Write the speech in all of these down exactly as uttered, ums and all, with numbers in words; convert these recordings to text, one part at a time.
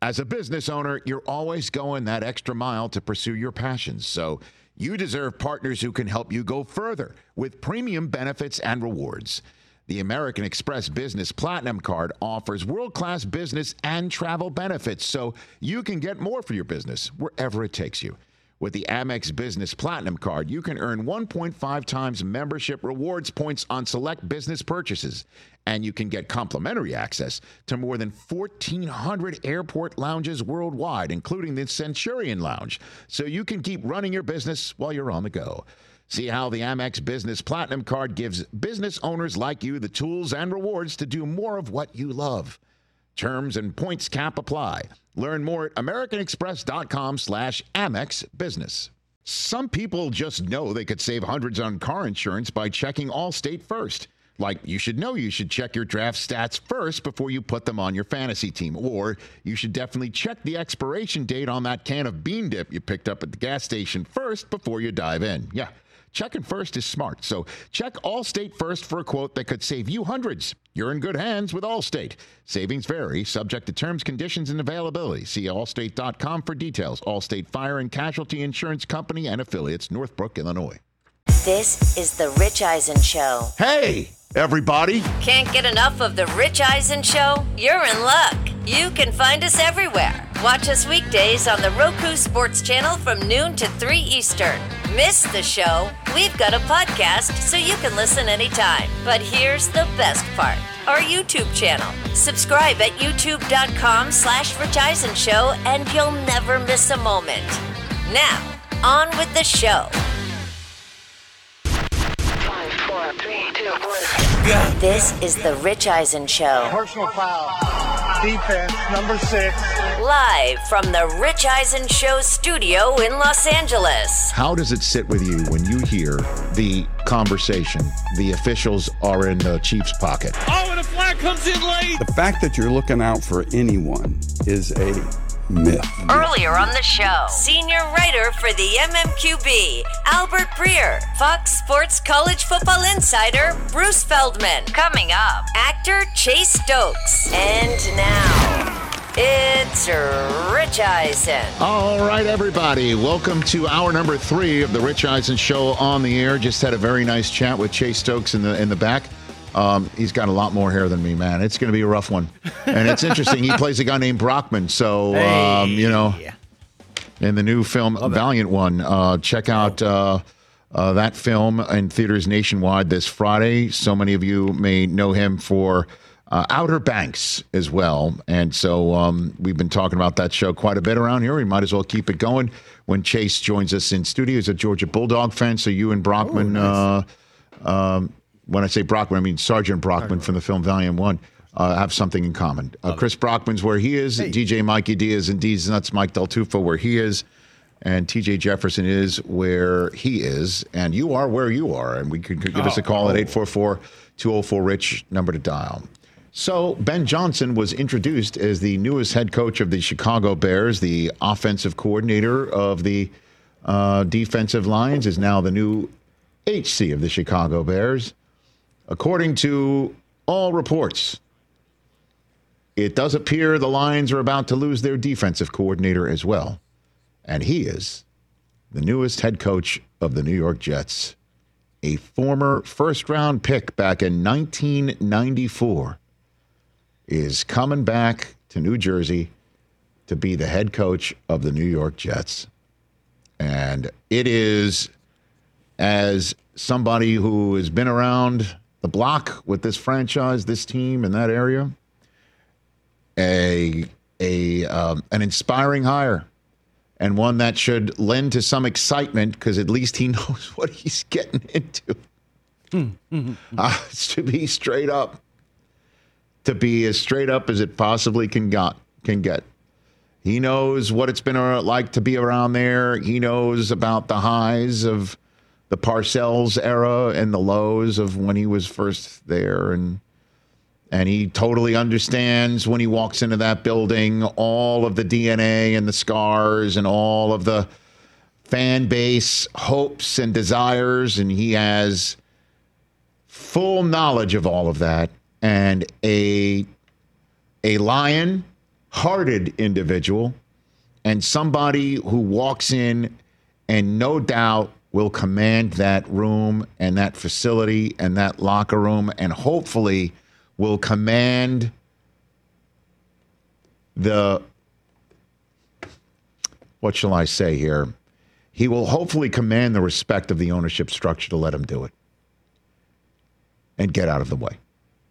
As a business owner, you're always going that extra mile to pursue your passions. So you deserve partners who can help you go further with premium benefits and rewards. The American Express Business Platinum Card offers world-class business and travel benefits so you can get more for your business wherever it takes you. With the Amex Business Platinum Card, you can earn one point five times membership rewards points on select business purchases, and you can get complimentary access to more than fourteen hundred airport lounges worldwide, including the Centurion Lounge, so you can keep running your business while you're on the go. See how the Amex Business Platinum Card gives business owners like you the tools and rewards to do more of what you love. Terms and points cap apply. Learn more at americanexpress.com slash Amex Business. Some people just know they could save hundreds on car insurance by checking Allstate first. Like, you should know you should check your draft stats first before you put them on your fantasy team. Or you should definitely check the expiration date on that can of bean dip you picked up at the gas station first before you dive in. Yeah. Checking first is smart, so check Allstate first for a quote that could save you hundreds. You're in good hands with Allstate. Savings vary, subject to terms, conditions, and availability. See allstate dot com for details. Allstate Fire and Casualty Insurance Company and Affiliates, Northbrook, Illinois. This is The Rich Eisen Show. Hey, everybody. Can't get enough of The Rich Eisen Show? You're in luck. You can find us everywhere. Watch us weekdays on the Roku Sports Channel from noon to three Eastern. Miss the show? We've got a podcast so you can listen anytime. But here's the best part. Our YouTube channel. Subscribe at youtube.com slash Rich Eisen Show and you'll never miss a moment. Now, on with the show. Five, four, three, two, one. Go. This is The Rich Eisen Show. Personal foul. Defense, number six. Live from The Rich Eisen Show studio in Los Angeles. How does it sit with you when you hear the conversation, the officials are in the Chiefs' pocket? Oh, and a flag comes in late. The fact that you're looking out for anyone is a myth. Earlier on the show, senior writer for the M M Q B, Albert Breer, Fox Sports College Football Insider, Bruce Feldman. Coming up, actor Chase Stokes. And now, it's Rich Eisen. All right, everybody. Welcome to hour number three of the Rich Eisen Show on the air. Just had a very nice chat with Chase Stokes in the in the back. Um, he's got a lot more hair than me, man. It's going to be a rough one. And it's interesting. He plays a guy named Brockman. So, um, you know, in the new film Valiant One, uh, check out uh, uh, that film in theaters nationwide this Friday. So many of you may know him for uh, Outer Banks as well. And so um, we've been talking about that show quite a bit around here. We might as well keep it going when Chase joins us in studio. He's a Georgia Bulldog fan. So you and Brockman... Oh, nice. uh, um, When I say Brockman, I mean Sergeant Brockman from the film Valiant One, uh, have something in common. Uh, Chris Brockman's where he is, hey. D J Mikey Diaz and D's Nuts, Mike Del Tufo where he is, and T J Jefferson is where he is, and you are where you are. And we could, could give oh, us a call oh. at eight four four, two oh four, RICH, number to dial. So Ben Johnson was introduced as the newest head coach of the Chicago Bears. The offensive coordinator of the uh, defensive lines is now the new H C of the Chicago Bears. According to all reports, it does appear the Lions are about to lose their defensive coordinator as well. And he is the newest head coach of the New York Jets, a former first-round pick back in nineteen ninety-four, is coming back to New Jersey to be the head coach of the New York Jets. And it is, as somebody who has been around the block with this franchise, this team in that area, a a um, an inspiring hire, and one that should lend to some excitement because at least he knows what he's getting into. Mm-hmm. Uh, to be straight up, to be as straight up as it possibly can got can get. He knows what it's been like to be around there. He knows about the highs of the Parcells era and the lows of when he was first there. And and he totally understands when he walks into that building, all of the D N A and the scars and all of the fan base hopes and desires. And he has full knowledge of all of that. And a, a Lion hearted individual and somebody who walks in and no doubt will command that room and that facility and that locker room and hopefully will command the, what shall I say here? He will hopefully command the respect of the ownership structure to let him do it and get out of the way.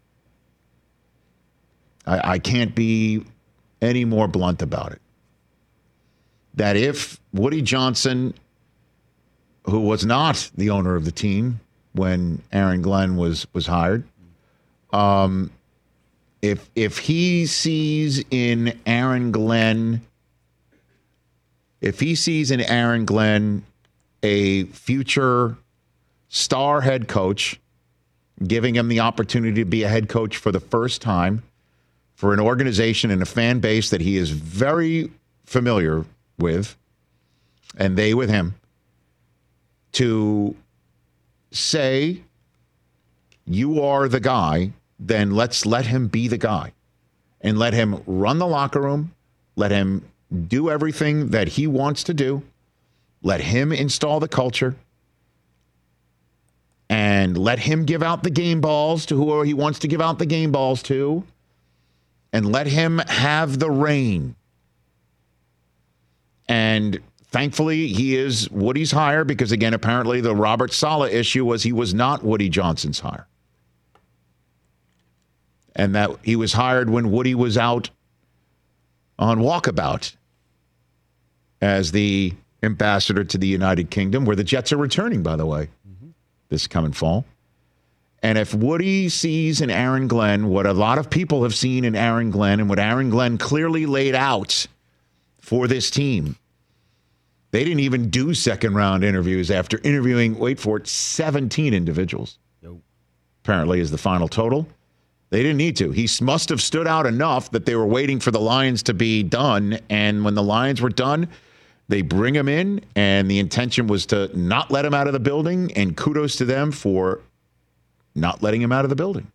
I, I can't be any more blunt about it. That if Woody Johnson, who was not the owner of the team when Aaron Glenn was was hired, um, if if he sees in Aaron Glenn, if he sees in Aaron Glenn a future star head coach, giving him the opportunity to be a head coach for the first time for an organization and a fan base that he is very familiar with, and they with him, to say, you are the guy, then let's let him be the guy and let him run the locker room, let him do everything that he wants to do, let him install the culture, and let him give out the game balls to whoever he wants to give out the game balls to, and let him have the reign. And thankfully, he is Woody's hire because, again, apparently the Robert Saleh issue was he was not Woody Johnson's hire. And that he was hired when Woody was out on walkabout as the ambassador to the United Kingdom, where the Jets are returning, by the way, mm-hmm. this coming fall. And if Woody sees in Aaron Glenn what a lot of people have seen in Aaron Glenn and what Aaron Glenn clearly laid out for this team, they didn't even do second round interviews after interviewing, wait for it, seventeen individuals. Nope. Apparently is the final total. They didn't need to. He must have stood out enough that they were waiting for the Lions to be done. And when the Lions were done, they bring him in, and the intention was to not let him out of the building, and kudos to them for not letting him out of the building,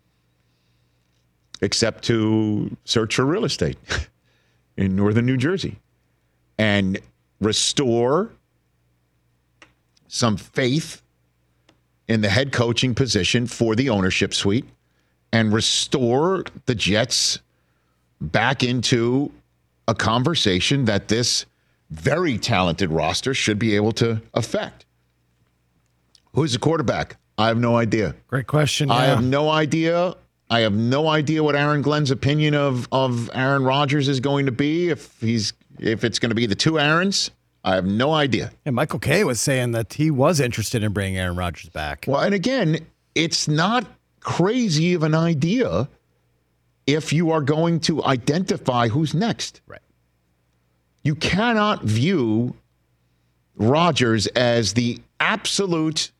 except to search for real estate in northern New Jersey and restore some faith in the head coaching position for the ownership suite and restore the Jets back into a conversation that this very talented roster should be able to affect. Who's the quarterback? I have no idea. Great question. I yeah. have no idea. I have no idea what Aaron Glenn's opinion of, of Aaron Rodgers is going to be. If he's if it's going to be the two Aarons, I have no idea. And Michael Kay was saying that he was interested in bringing Aaron Rodgers back. Well, and again, it's not crazy of an idea if you are going to identify who's next. Right. You cannot view Rodgers as the absolute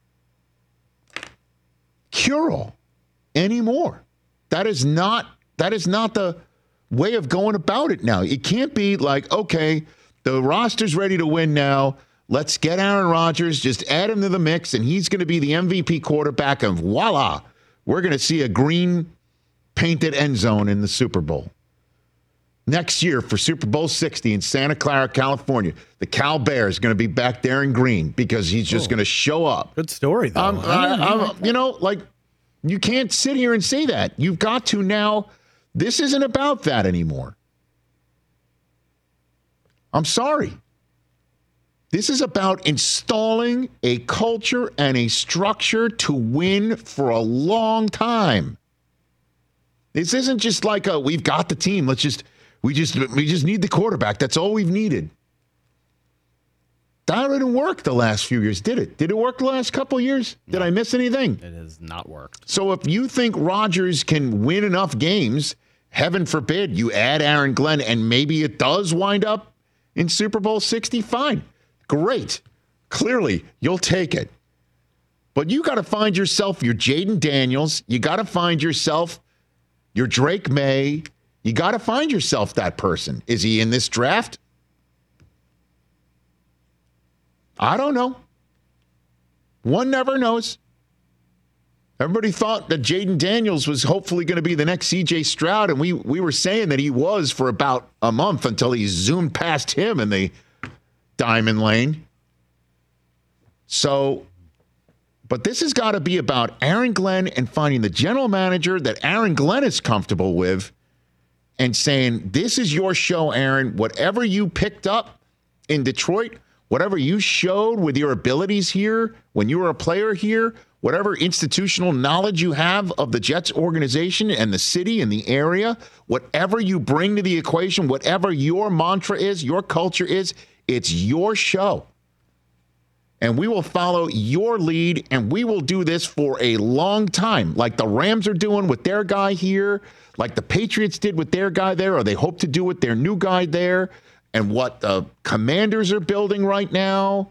cure-all anymore. That is not that is not the way of going about it now. It can't be like, okay, the roster's ready to win now. Let's get Aaron Rodgers, just add him to the mix, and he's going to be the M V P quarterback, and voila, we're going to see a green painted end zone in the Super Bowl. Next year for Super Bowl sixty in Santa Clara, California, the Cal Bears are going to be back there in green because he's just oh, going to show up. Good story, though. Um, I, I, you know, like, you can't sit here and say that. You've got to now. This isn't about that anymore. I'm sorry. This is about installing a culture and a structure to win for a long time. This isn't just like a, we've got the team. Let's just, we just, we just need the quarterback. That's all we've needed. That didn't work the last few years, did it? Did it work the last couple of years? Did no, I miss anything? It has not worked. So if you think Rodgers can win enough games, heaven forbid, you add Aaron Glenn and maybe it does wind up in Super Bowl sixty, fine. Great. Clearly, you'll take it. But you got to find yourself your Jaden Daniels. You got to find yourself your Drake May. You got to find yourself that person. Is he in this draft? I don't know. One never knows. Everybody thought that Jaden Daniels was hopefully going to be the next C J Stroud, and we we were saying that he was for about a month until he zoomed past him in the diamond lane. So, but this has got to be about Aaron Glenn and finding the general manager that Aaron Glenn is comfortable with and saying, this is your show, Aaron. Whatever you picked up in Detroit, whatever you showed with your abilities here when you were a player here, whatever institutional knowledge you have of the Jets organization and the city and the area, whatever you bring to the equation, whatever your mantra is, your culture is, it's your show. And we will follow your lead, and we will do this for a long time, like the Rams are doing with their guy here, like the Patriots did with their guy there, or they hope to do with their new guy there, and what the Commanders are building right now.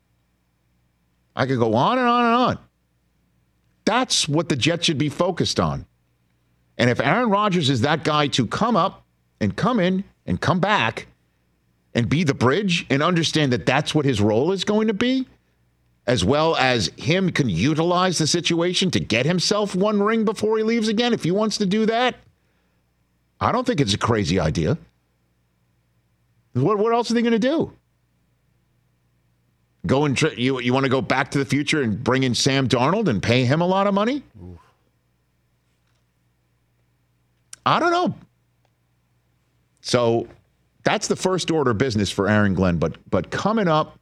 I could go on and on and on. That's what the Jets should be focused on. And if Aaron Rodgers is that guy to come up and come in and come back and be the bridge and understand that that's what his role is going to be, as well as him can utilize the situation to get himself one ring before he leaves again, if he wants to do that, I don't think it's a crazy idea. What, what else are they going to do? Go and tr- you you want to go back to the future and bring in Sam Darnold and pay him a lot of money? Oof. I don't know. So that's the first order of business for Aaron Glenn. But but coming up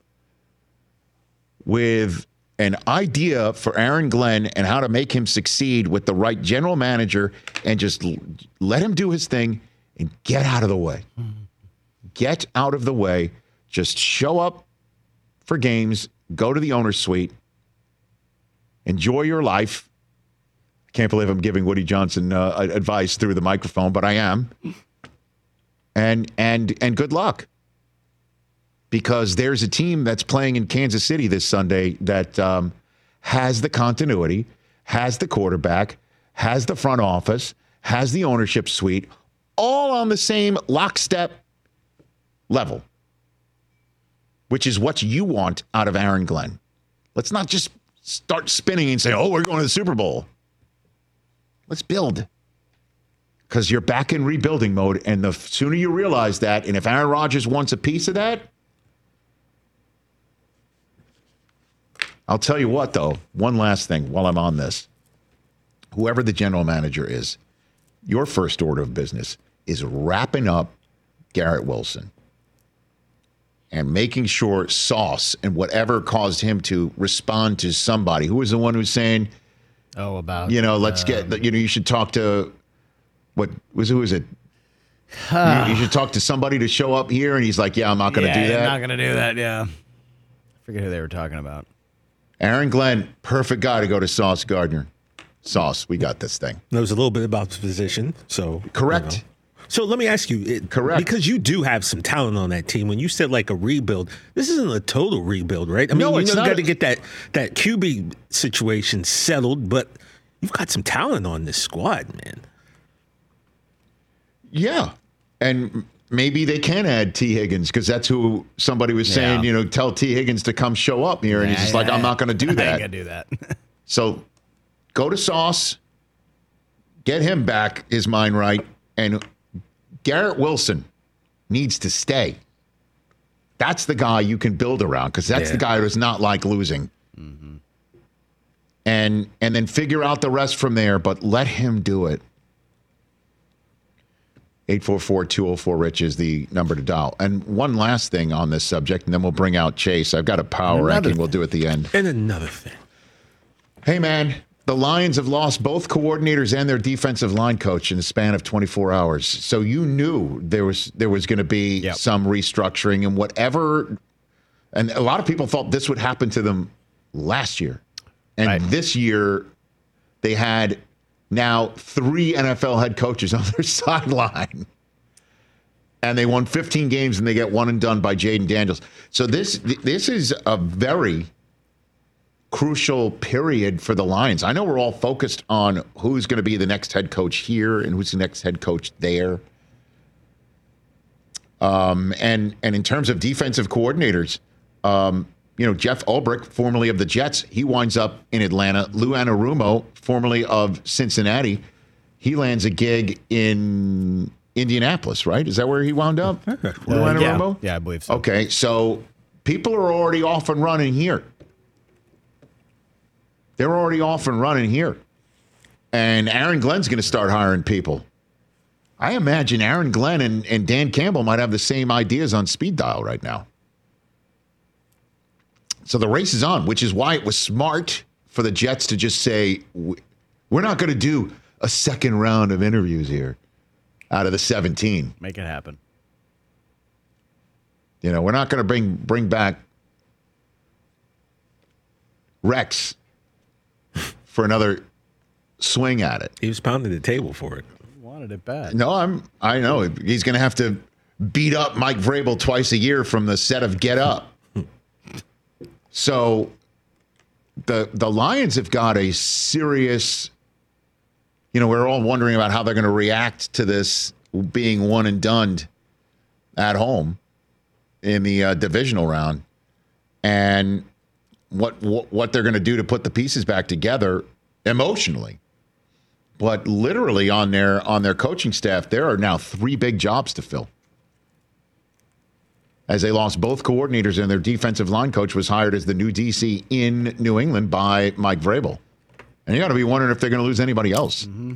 with an idea for Aaron Glenn and how to make him succeed with the right general manager and just l- let him do his thing and get out of the way. Mm-hmm. Get out of the way. Just show up for games, go to the owner's suite, enjoy your life. I can't believe I'm giving Woody Johnson uh, advice through the microphone, but I am. And and and good luck. Because there's a team that's playing in Kansas City this Sunday that um, has the continuity, has the quarterback, has the front office, has the ownership suite, all on the same lockstep level, which is what you want out of Aaron Glenn. Let's not just start spinning and say, oh, we're going to the Super Bowl. Let's build. Because you're back in rebuilding mode, and the sooner you realize that, and if Aaron Rodgers wants a piece of that, I'll tell you what, though, one last thing while I'm on this. Whoever the general manager is, your first order of business is wrapping up Garrett Wilson and making sure Sauce and whatever caused him to respond to somebody. Who was the one who's saying, oh, about, you know, let's um, get, you know, you should talk to, what was, who was it? you, you should talk to somebody to show up here. And he's like, yeah, I'm not going to yeah, do that. I'm not going to do that, yeah. I forget who they were talking about. Aaron Glenn, perfect guy to go to Sauce Gardner. Sauce, we got this thing. Knows a little bit about the position, so. Correct. You know. So let me ask you, it, correct, because you do have some talent on that team. When you said like a rebuild, this isn't a total rebuild, right? I mean, no, you it's know, not you got to a- get that that Q B situation settled, but you've got some talent on this squad, man. Yeah, and maybe they can add T. Higgins because that's who somebody was saying, Yeah. you know, tell T. Higgins to come show up here, and Yeah, he's just yeah, like, I'm yeah. not going to do I that. ain't gonna do that. So go to Sauce, get him back his mind right, and Garrett Wilson needs to stay. That's the guy you can build around because that's Yeah. the guy who does not like losing. Mm-hmm. And and then figure out the rest from there, but let him do it. eight four four, two oh four, Rich is the number to dial. And one last thing on this subject, and then we'll bring out Chase. I've got a power Another ranking thing. we'll do at the end. And another thing. Hey, man, the Lions have lost both coordinators and their defensive line coach in the span of twenty-four hours. So you knew there was there was going to be Yep. some restructuring and whatever. And a lot of people thought this would happen to them last year. And Right. this year, they had now three N F L head coaches on their sideline. And they won fifteen games, and they get one and done by Jaden Daniels. So this this is a very crucial period for the Lions. I know we're all focused on who's going to be the next head coach here and who's the next head coach there. Um, and and in terms of defensive coordinators, um, you know, Jeff Ulbrich, formerly of the Jets, he winds up in Atlanta. Lou Anarumo, formerly of Cincinnati, he lands a gig in Indianapolis, right? Is that where he wound up? Lou Uh, Anarumo? yeah, yeah, I believe so. Okay, so people are already off and running here. They're already off and running here. And Aaron Glenn's going to start hiring people. I imagine Aaron Glenn and, and Dan Campbell might have the same ideas on speed dial right now. So the race is on, which is why it was smart for the Jets to just say, we're not going to do a second round of interviews here out of the seventeen. Make it happen. You know, we're not going to bring bring back Rex for another swing at it. He was pounding the table for it. Wanted it bad. No, I'm. I know he's going to have to beat up Mike Vrabel twice a year from the set of Get Up. So the the Lions have got a serious. You know, we're all wondering about how they're going to react to this being one and done at home in the uh, divisional round, and what what, what they're going to do to put the pieces back together emotionally. But literally on their on their coaching staff, there are now three big jobs to fill. As they lost both coordinators and their defensive line coach was hired as the new D C in New England by Mike Vrabel. And you got to be wondering if they're going to lose anybody else. Mm-hmm.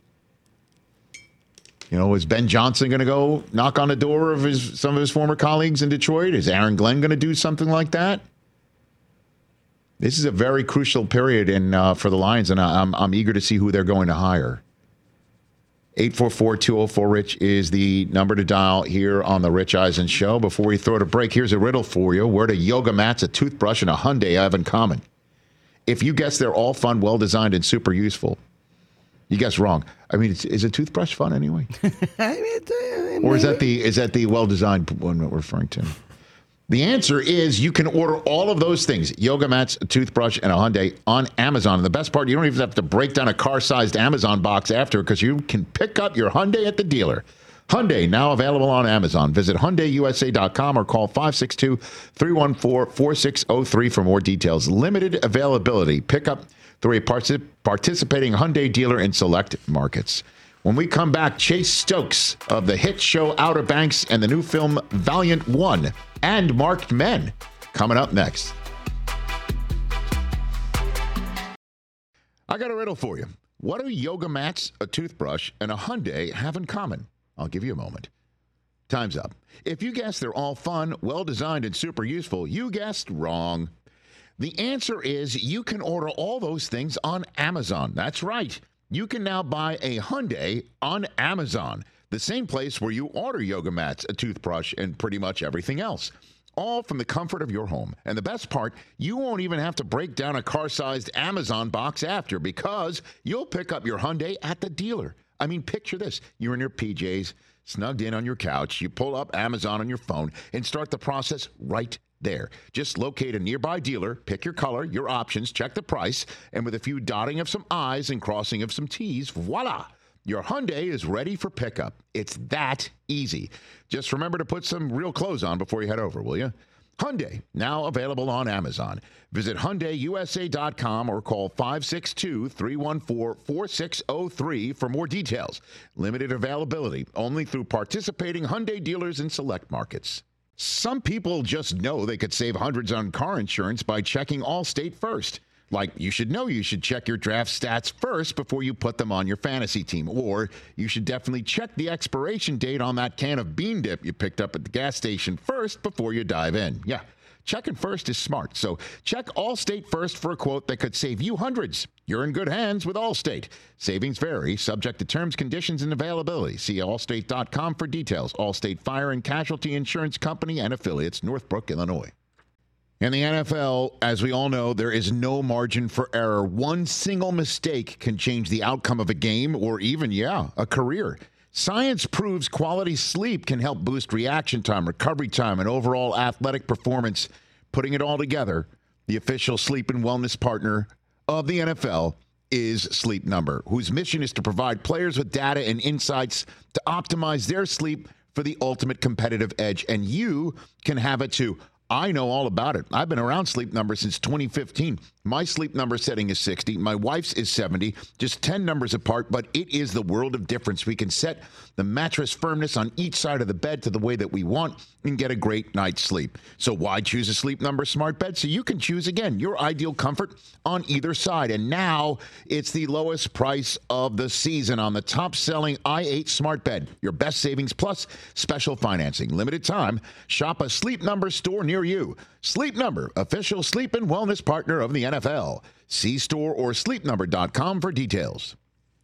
You know, is Ben Johnson going to go knock on the door of his some of his former colleagues in Detroit? Is Aaron Glenn going to do something like that? This is a very crucial period in uh, for the Lions, and I'm I'm eager to see who they're going to hire. eight four four, two oh four, RICH is the number to dial here on the Rich Eisen Show. Before we throw it a break, here's a riddle for you. Where do yoga mats, a toothbrush, and a Hyundai have in common? If you guess they're all fun, well-designed, and super useful, you guess wrong. I mean, it's, is a toothbrush fun anyway? Or is that the is that the well-designed one that we're referring to? The answer is you can order all of those things, yoga mats, a toothbrush, and a Hyundai on Amazon. And the best part, you don't even have to break down a car-sized Amazon box after because you can pick up your Hyundai at the dealer. Hyundai, now available on Amazon. Visit Hyundai U S A dot com or call five six two, three one four, four six zero three for more details. Limited availability. Pick up through a partic- participating Hyundai dealer in select markets. When we come back, Chase Stokes of the hit show Outer Banks and the new film Valiant One and Marked Men coming up next. I got a riddle for you. What do yoga mats, a toothbrush, and a Hyundai have in common? I'll give you a moment. Time's up. If you guessed they're all fun, well-designed, and super useful, you guessed wrong. The answer is you can order all those things on Amazon. That's right. You can now buy a Hyundai on Amazon, the same place where you order yoga mats, a toothbrush, and pretty much everything else. All from the comfort of your home. And the best part, you won't even have to break down a car-sized Amazon box after because you'll pick up your Hyundai at the dealer. I mean, picture this. You're in your P Js, snugged in on your couch. You pull up Amazon on your phone and start the process right there. Just locate a nearby dealer, pick your color, your options, check the price, and with a few dotting of some I's and crossing of some T's, voila! Your Hyundai is ready for pickup. It's that easy. Just remember to put some real clothes on before you head over, will you? Hyundai, now available on Amazon. Visit Hyundai U S A dot com or call five six two, three one four, four six zero three for more details. Limited availability, only through participating Hyundai dealers in select markets. Some people just know they could save hundreds on car insurance by checking Allstate first. Like, you should know you should check your draft stats first before you put them on your fantasy team. Or you should definitely check the expiration date on that can of bean dip you picked up at the gas station first before you dive in. Yeah, checking first is smart. So check Allstate first for a quote that could save you hundreds. You're in good hands with Allstate. Savings vary, subject to terms, conditions, and availability. See allstate dot com for details. Allstate Fire and Casualty Insurance Company and affiliates, Northbrook, Illinois. In the N F L, as we all know, there is no margin for error. One single mistake can change the outcome of a game or even, yeah, a career. Science proves quality sleep can help boost reaction time, recovery time, and overall athletic performance. Putting it all together, the official sleep and wellness partner of the N F L is Sleep Number, whose mission is to provide players with data and insights to optimize their sleep for the ultimate competitive edge. And you can have it too. I know all about it. I've been around Sleep Number since twenty fifteen. My sleep number setting is sixty. My wife's is seventy. Just ten numbers apart, but it is the world of difference. We can set the mattress firmness on each side of the bed to the way that we want and get a great night's sleep. So why choose a Sleep Number smart bed? So you can choose, again, your ideal comfort on either side. And now it's the lowest price of the season on the top-selling i eight smart bed. Your best savings plus special financing. Limited time. Shop a Sleep Number store near you. Sleep Number, official sleep and wellness partner of the N F L. See store or sleep number dot com for details.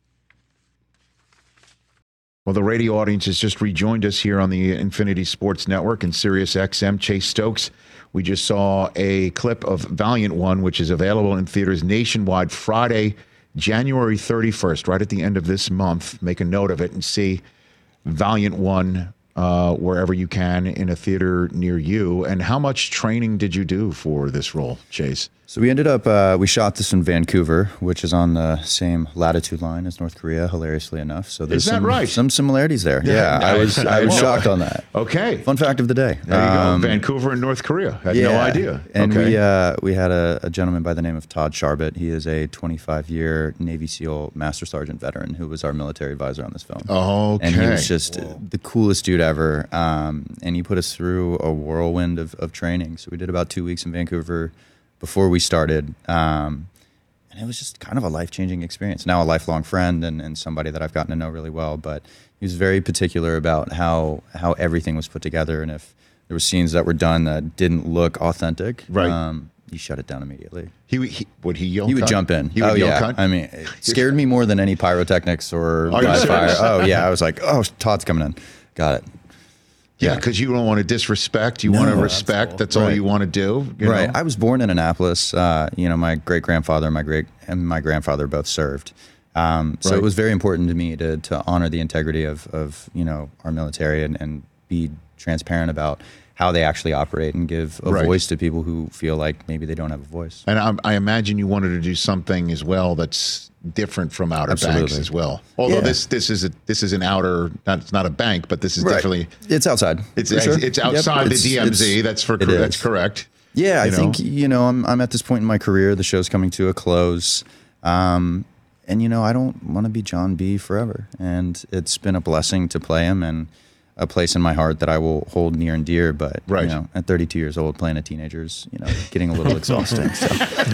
Well, the radio audience has just rejoined us here on the Infinity Sports Network and Sirius X M. Chase Stokes. We just saw a clip of Valiant One, which is available in theaters nationwide Friday, January thirty-first, right at the end of this month. Make a note of it and see Valiant One uh, wherever you can in a theater near you. And how much training did you do for this role, Chase? So we ended up, uh, we shot this in Vancouver, which is on the same latitude line as North Korea, hilariously enough. So there's Is that some, right? some similarities there. Yeah, Yeah, I was I was I- shocked on that. Okay. Fun fact of the day. There you Um, go. Vancouver and North Korea. Had yeah. no idea. And okay. we uh, we had a, a gentleman by the name of Todd Sharbett. He is a twenty-five year Navy SEAL Master Sergeant veteran who was our military advisor on this film. Okay. And he was just the coolest dude ever. Um, and he put us through a whirlwind of, of training. So we did about two weeks in Vancouver before we started. Um, and it was just kind of a life-changing experience. Now a lifelong friend and, and somebody that I've gotten to know really well. But he was very particular about how how everything was put together. And if there were scenes that were done that didn't look authentic, Right. um, he shut it down immediately. He, he would he yell? He would cut? jump in. He would oh yell yeah. cut? I mean, it scared me more than any pyrotechnics or Are you live fire. serious? Oh yeah. I was like, oh, Todd's coming in. Got it. Yeah, because you don't want to disrespect. You No, want to that's respect. cool. That's all Right. you want to do. You Right. know? I was born in Annapolis. Uh, you know, my great grandfather, my great and my grandfather both served. Um, so Right. it was very important to me to to honor the integrity of of you know our military and, and be transparent about how they actually operate and give a Right. voice to people who feel like maybe they don't have a voice. And I, I imagine you wanted to do something as well that's different from Outer Banks Absolutely. as well. Although Yeah. this this is a this is an outer. Not, it's not a bank, but this is Right. definitely It's outside. it's for sure. it's Yep. outside It's- the D M Z. it's- That's for it that's is. correct. Yeah, I You know? think you know I'm I'm at this point in my career. The show's coming to a close, um, and you know I don't want to be John B forever. And it's been a blessing to play him and a place in my heart that I will hold near and dear. But Right. you know, at thirty-two years old, playing a teenager's you know getting a little exhausting. So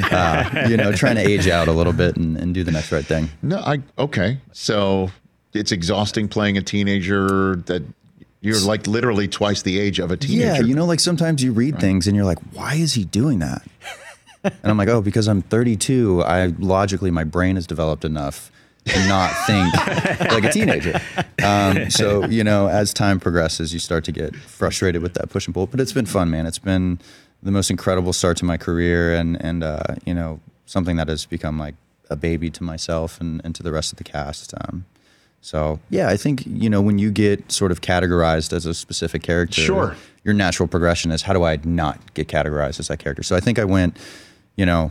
uh, you know, trying to age out a little bit and, and do the next right thing. No, I okay. So it's exhausting playing a teenager that you're like literally twice the age of a teenager. Yeah, you know, like sometimes you read things and you're like, why is he doing that? And I'm like, oh, because I'm thirty-two. I logically, my brain has developed enough to not think like a teenager. Um, so, you know, as time progresses, you start to get frustrated with that push and pull. But it's been fun, man. It's been the most incredible start to my career and, and uh, you know, something that has become like a baby to myself and, and to the rest of the cast. Um, so, yeah, I think, you know, when you get sort of categorized as a specific character, Sure. your natural progression is how do I not get categorized as that character? So I think I went, you know,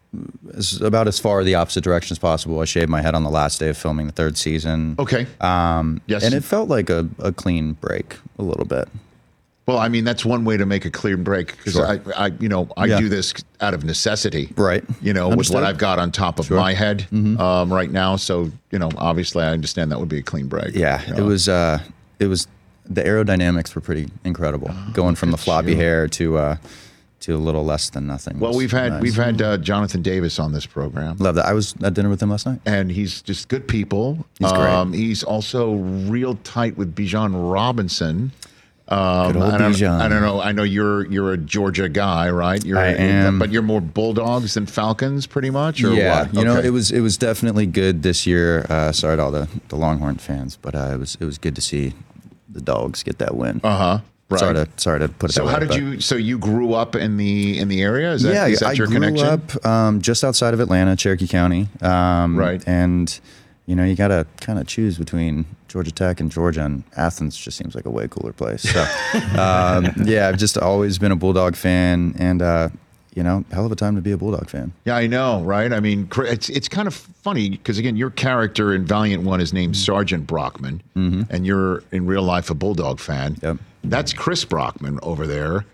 as, about as far the opposite direction as possible. I shaved my head on the last day of filming the third season. Okay. Um, Yes. And it felt like a, a clean break a little bit. Well, I mean, that's one way to make a clear break because Sure. I, I, you know, I Yeah. do this out of necessity, Right. You know, Understood. with what I've got on top of Sure. my head Mhm. um, right now. So, you know, obviously, I understand that would be a clean break. Yeah, you it know. was, uh, it was, the aerodynamics were pretty incredible going from the floppy you. hair to, uh, to a little less than nothing. Well, was we've had nice. we've had uh, Jonathan Davis on this program. Love that. I was at dinner with him last night. And he's just good people. He's great. Um, he's also real tight with Bijan Robinson. Um, Good old I don't, Bijan. I don't know. I know you're you're a Georgia guy, right? You're, I am. but you're more Bulldogs than Falcons, pretty much, or yeah, what? you know, Okay. it was it was definitely good this year. Uh, sorry to all the, the Longhorn fans, but uh, it was it was good to see the Dogs get that win. Uh huh. Right. Sorry to sorry to put it So that how way. did but- you? So you grew up in the in the area? Is that, yeah, is that I your grew connection? up um, just outside of Atlanta, Cherokee County. Um, Right. And you know, you got to kind of choose between Georgia Tech and Georgia, and Athens just seems like a way cooler place. So, um, yeah, I've just always been a Bulldog fan, and uh, you know, hell of a time to be a Bulldog fan. Yeah, I know, right? I mean, cr- it's it's kind of funny because again, your character in Valiant One is named Sergeant Brockman, and you're in real life a Bulldog fan. Yep. That's Chris Brockman over there,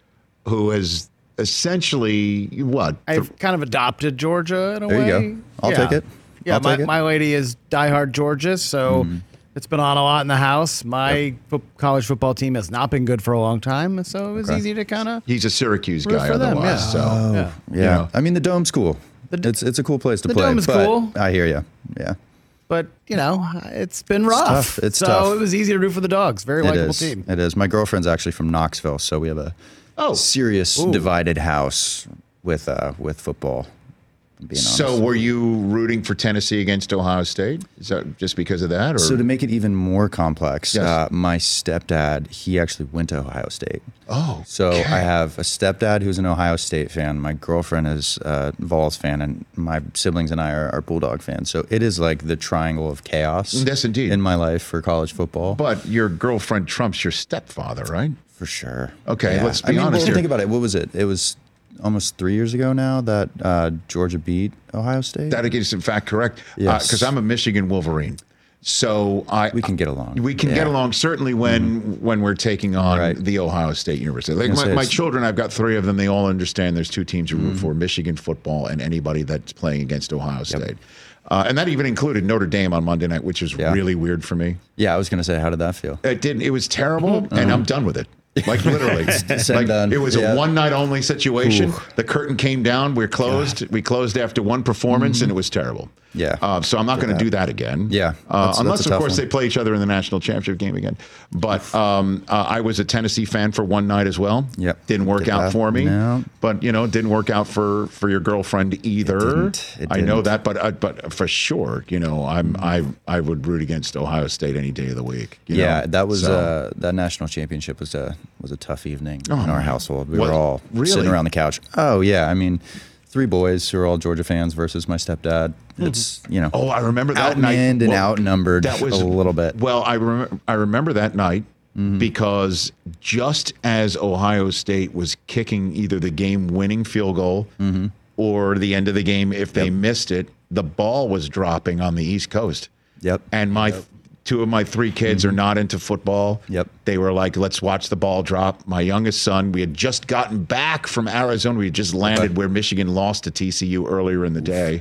who has essentially what? I've kind of adopted Georgia in a There way. you go. I'll yeah. take it. Yeah, I'll my, take it. my lady is diehard Georgia, so Mm-hmm. it's been on a lot in the house. My fo- college football team has not been good for a long time, so it was Okay. easy to kind of He's a Syracuse root guy for them, otherwise. yeah. So yeah. Yeah, You know. I mean the dome's cool. The- it's it's a cool place to the play. dome is but cool. I hear you. Yeah, But, you know, it's been rough. tough. It's so tough. it was easy to root for the Dogs. Very it likable is. team. It is. My girlfriend's actually from Knoxville, so we have a Oh. serious Ooh. divided house with uh with football. I'm being So honest. were you rooting for Tennessee against Ohio State? Is that just because of that? Or So to make it even more complex, Yes. uh, my stepdad, he actually went to Ohio State. oh, So okay. I have a stepdad who's an Ohio State fan. My girlfriend is a Vols fan, and my siblings and I are, are Bulldog fans. So it is like the triangle of chaos. Yes, indeed. In my life for college football. But your girlfriend trumps your stepfather, right? For sure. Okay, let's be I mean, honest well, here. think about it. What was it? It was almost three years ago now that uh, Georgia beat Ohio State. That is in fact correct. Yes. Because I'm a Michigan Wolverine. So I we can get along. We can Yeah. get along certainly when when we're taking on Right. the Ohio State University. Like gonna my, say my it's- children, I've got three of them. They all understand there's two teams to root for: Michigan football and anybody that's playing against Ohio State. Uh, and that even included Notre Dame on Monday night, which was Yeah. really weird for me. Yeah, I was going to say, how did that feel? It didn't. It was terrible, and I'm done with it. Like literally, Said like done. it was Yeah. a one night only situation. Ooh. The curtain came down. We're closed. We closed after one performance, and it was terrible. Yeah. Uh, so I'm not going to that. do that again. Yeah. Uh, That's- unless that's a of tough course one. they play each other in the national championship game again. But um, uh, I was a Tennessee fan for one night as well. Yep. Didn't work Did out that. for me. No. But you know, it didn't work out for for your girlfriend either. didn't. It I know didn't. that, but uh, but for sure, you know, I'm I I would root against Ohio State any day of the week. you Yeah, know? that was So- uh, that national championship was a was a tough evening Oh, in our man. household. We What? were all Really? sitting around the couch. Oh yeah, I mean, three boys who are all Georgia fans versus my stepdad. It's you know, Oh, I remember that night. outmanned and Well, outnumbered that was a little bit. Well, I remember I remember that night Mm-hmm. because just as Ohio State was kicking either the game-winning field goal Mm-hmm. or the end of the game, if they missed it, the ball was dropping on the East Coast. Yep. And my two of my three kids are not into football. Yep. They were like, "Let's watch the ball drop." My youngest son, we had just gotten back from Arizona. We had just landed where Michigan lost to T C U earlier in the day,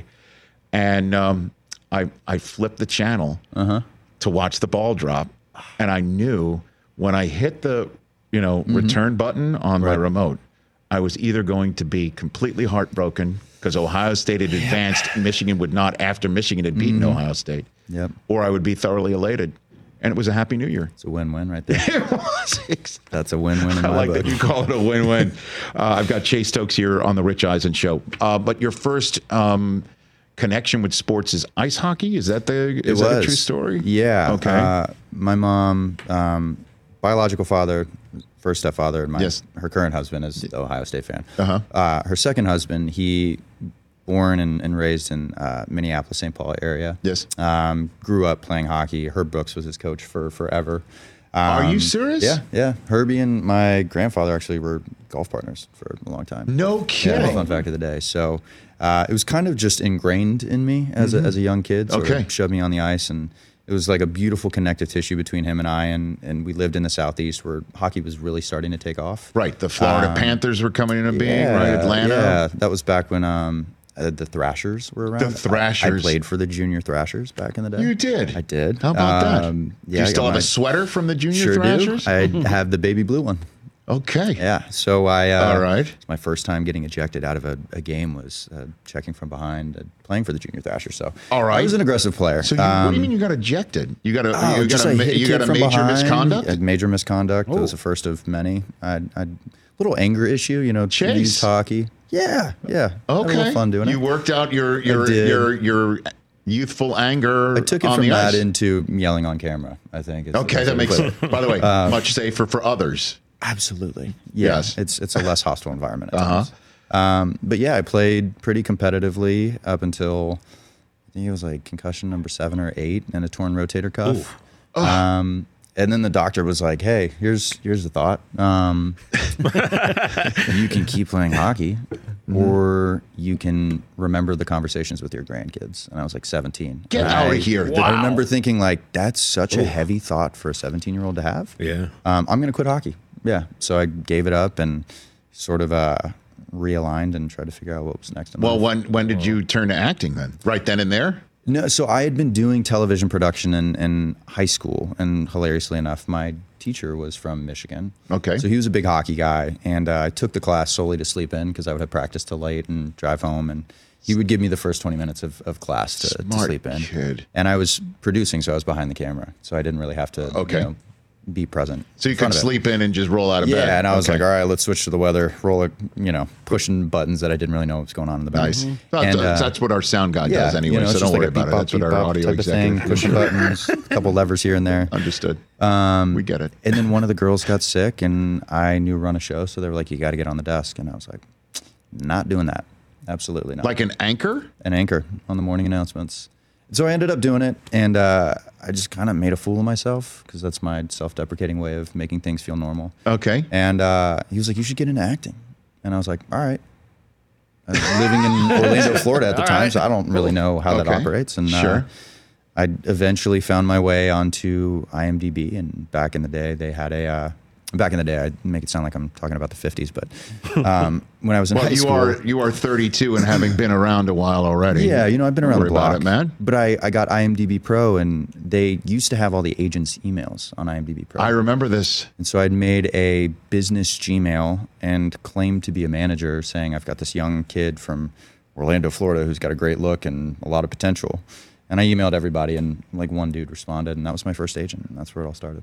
and um, I I flipped the channel Uh-huh. to watch the ball drop, and I knew when I hit the you know return button on my Right. remote, I was either going to be completely heartbroken because Ohio State had advanced, Michigan would not after Michigan had beaten Ohio State, Yep. or I would be thoroughly elated, and it was a happy New Year. It's a win-win right there. It was. ex- That's a win-win in I my like book. that you call it a win-win. uh, I've got Chase Stokes here on the Rich Eisen Show. Uh, but your first um, connection with sports is ice hockey. Is that the is It that a was. true story? Yeah. Okay. Uh, my mom, um, biological father, first stepfather, and my Yes. her current husband is the Ohio State fan. Uh-huh. Uh, her second husband, he born and, and raised in uh, Minneapolis, Saint Paul area. Yes. Um, grew up playing hockey. Herb Brooks was his coach for forever. Are you Um, serious? Yeah, yeah. Herbie and my grandfather actually were golf partners for a long time. No Yeah, kidding. fun fact of the day. So uh, it was kind of just ingrained in me as a, as a young kid. So Okay. it shoved me on the ice, and it was like a beautiful connective tissue between him and I. And, and we lived in the Southeast where hockey was really starting to take off. Right. The Florida Um, Panthers were coming into being, right? Atlanta. Yeah, that was back when um, uh, the Thrashers were around. The Thrashers. I, I played for the junior Thrashers back in the day. You did. I did. How about Um, that? Yeah, Do you I still got have my- a sweater from the Junior Sure Thrashers? do. I have the baby blue one. Okay. Yeah. So I. Uh, All right. My first time getting ejected out of a, a game was uh, checking from behind, uh, playing for the junior Thrashers. So All right. I was an aggressive player. So you, what do you Um, mean you got ejected? You got a Oh, you just got a, I ma- hit a you kid got a from major behind, misconduct? A major misconduct. It was Oh. the first of many. I, I, little anger issue, you know. Chase. Used hockey. Yeah, yeah. Had a Okay. little fun doing you it. worked out your your did. your your youthful anger. I took it on from the that ice. into yelling on camera. I think. is- Okay, is that what makes. we put it. By the way, Um, much safer for others. Absolutely. Yeah. Yes. It's it's a less hostile environment. At Uh-huh. times. Um, but yeah, I played pretty competitively up until I think it was like concussion number seven or eight and a torn rotator cuff. Um, and then the doctor was like, "Hey, here's here's the thought. Um, you can keep playing hockey, or you can remember the conversations with your grandkids." And I was like seventeen. Get And outta I- here. I remember thinking like, "That's such a heavy thought for a seventeen-year-old to have." Yeah. Um, I'm going to quit hockey. Yeah. So I gave it up and sort of uh, realigned and tried to figure out what was next. In Well, life. when when did you turn to acting then? Right then and there? No, so I had been doing television production in, in high school, and hilariously enough, my teacher was from Michigan. Okay. So he was a big hockey guy, and uh, I took the class solely to sleep in because I would have practice till late and drive home, and he would give me the first twenty minutes of, of class to, to Smart sleep in. kid. And I was producing, so I was behind the camera, so I didn't really have to Okay. you know, be present. So you in front could of it. sleep in and just roll out of Yeah, bed. and I was Okay. like, all right, let's switch to the weather. Roll it, you know, pushing buttons that I didn't really know what was going on in the back. Nice. And, That's, uh, that's what our sound guy yeah, does anyway, you know, so it's don't just like worry a about it. beep-bop, That's what our beep-bop audio type of thing, executive pushing buttons, a couple levers here and there. Understood. Um, we get it. And then one of the girls got sick, and I knew run a show, so they were like, you got to get on the desk. And I was like, not doing that. Absolutely not. Like an anchor? An anchor on the morning announcements. So I ended up doing it, and uh, I just kind of made a fool of myself because that's my self-deprecating way of making things feel normal. Okay. And uh, he was like, you should get into acting. And I was like, all right. I was living in Orlando, Florida at the All time, right. so I don't really know how that Okay. operates. And Sure. uh, I eventually found my way onto I M D B, and back in the day, they had a. Uh, back in the day, I make it sound like I'm talking about the fifties, but um, when I was in Well, high you school, are you are thirty-two and having been around a while already. yeah, you know, I've been Don't around the worry about block, it, man. But I, I got I M D B Pro, and they used to have all the agents' emails on I M D B Pro. I remember this. And so I'd made a business Gmail and claimed to be a manager, saying I've got this young kid from Orlando, Florida, who's got a great look and a lot of potential. And I emailed everybody, and like one dude responded, and that was my first agent, and that's where it all started.